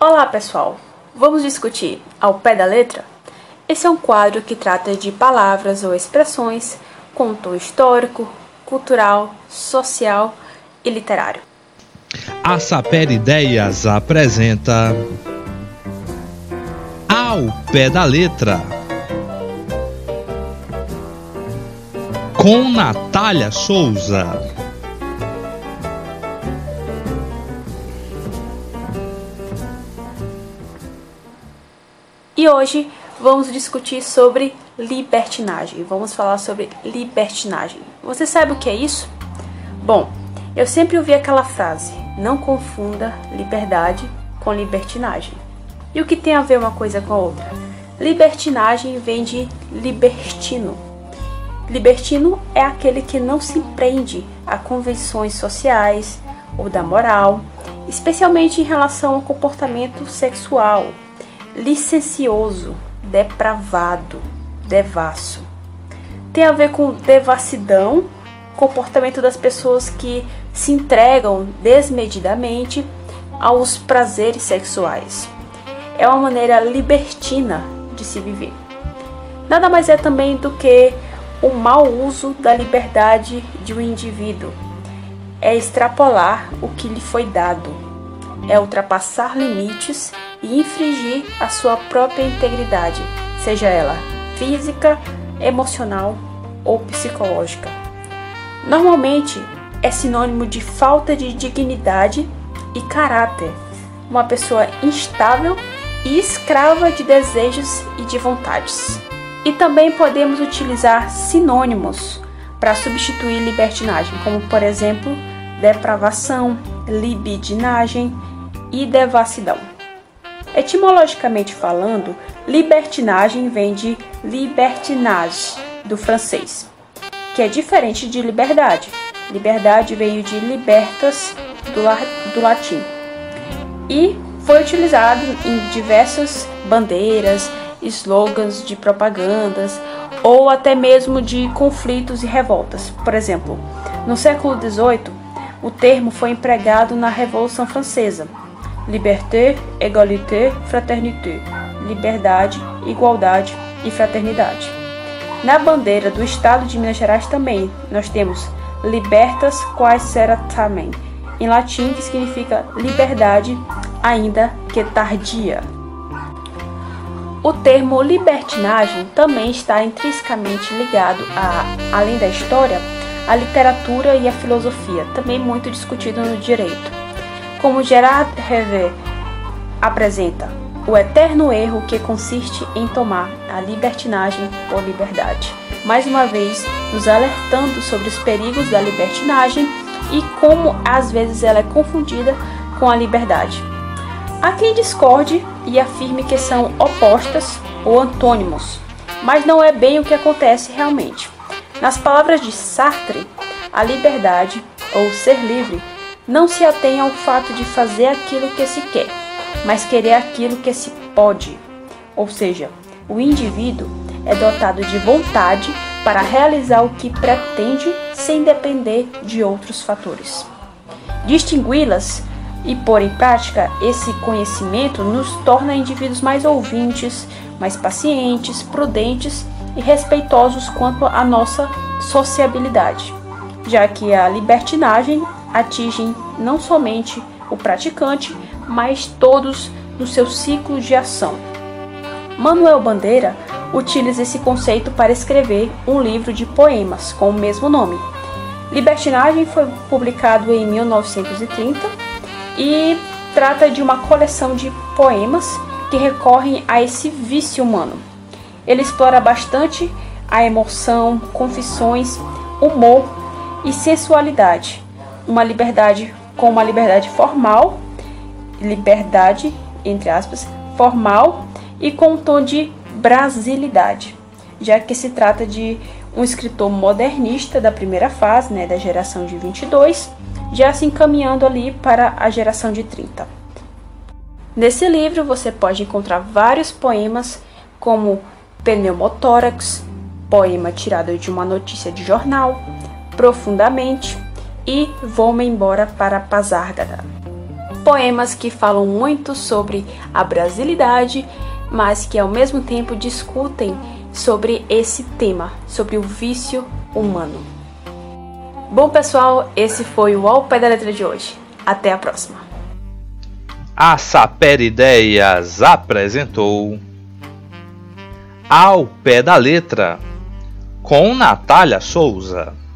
Olá pessoal, vamos discutir ao pé da letra? Esse é um quadro que trata de palavras ou expressões com tom histórico, cultural, social e literário. A Saper Ideias apresenta Ao Pé da Letra com Natália Souza. E hoje vamos discutir sobre libertinagem. Vamos falar sobre libertinagem. Você sabe o que é isso? Bom, eu sempre ouvi aquela frase: não confunda liberdade com libertinagem. E o que tem a ver uma coisa com a outra? Libertinagem vem de libertino. Libertino é aquele que não se prende a convenções sociais ou da moral, especialmente em relação ao comportamento sexual. Licencioso, depravado, devasso. Tem a ver com devassidão, comportamento das pessoas que se entregam desmedidamente aos prazeres sexuais. É uma maneira libertina de se viver. Nada mais é também do que o mau uso da liberdade de um indivíduo. É extrapolar o que lhe foi dado. É ultrapassar limites e infringir a sua própria integridade, seja ela física, emocional ou psicológica. Normalmente é sinônimo de falta de dignidade e caráter, uma pessoa instável e escrava de desejos e de vontades. E também podemos utilizar sinônimos para substituir libertinagem, como por exemplo, depravação, libidinagem e devassidão. Etimologicamente falando, libertinagem vem de libertinage, do francês, que é diferente de liberdade. Liberdade veio de libertas, do latim, e foi utilizado em diversas bandeiras, slogans de propagandas ou até mesmo de conflitos e revoltas. Por exemplo, no século XVIII, o termo foi empregado na Revolução Francesa. Liberté, égalité, fraternité. Liberdade, igualdade e fraternidade. Na bandeira do estado de Minas Gerais também nós temos libertas quaes era tamen, em latim, que significa liberdade, ainda que tardia. O termo libertinagem também está intrinsecamente ligado além da história, à literatura e à filosofia, também muito discutido no direito. Como Gerard Revé apresenta, o eterno erro que consiste em tomar a libertinagem por liberdade. Mais uma vez, nos alertando sobre os perigos da libertinagem e como às vezes ela é confundida com a liberdade. Há quem discorde e afirme que são opostas ou antônimos, mas não é bem o que acontece realmente. Nas palavras de Sartre, a liberdade, ou ser livre, não se atém ao fato de fazer aquilo que se quer, mas querer aquilo que se pode. Ou seja, o indivíduo é dotado de vontade para realizar o que pretende sem depender de outros fatores. Distingui-las e pôr em prática esse conhecimento nos torna indivíduos mais ouvintes, mais pacientes, prudentes e respeitosos quanto à nossa sociabilidade, já que a libertinagem atinge não somente o praticante, mas todos no seu ciclo de ação. Manuel Bandeira utiliza esse conceito para escrever um livro de poemas com o mesmo nome. Libertinagem foi publicado em 1930 e trata de uma coleção de poemas que recorrem a esse vício humano. Ele explora bastante a emoção, confissões, humor e sensualidade. Uma liberdade formal, liberdade, entre aspas, formal e com um tom de brasilidade, já que se trata de um escritor modernista da primeira fase, da geração de 22, já se encaminhando ali para a geração de 30. Nesse livro você pode encontrar vários poemas como Pneumotórax, poema tirado de uma notícia de jornal, Profundamente e Vou-me embora para Pasárgada. Poemas que falam muito sobre a brasilidade, mas que ao mesmo tempo discutem sobre esse tema, sobre o vício humano. Bom, pessoal, esse foi o Ao Pé da Letra de hoje. Até a próxima. A Saper Ideias apresentou Ao Pé da Letra, com Natália Souza.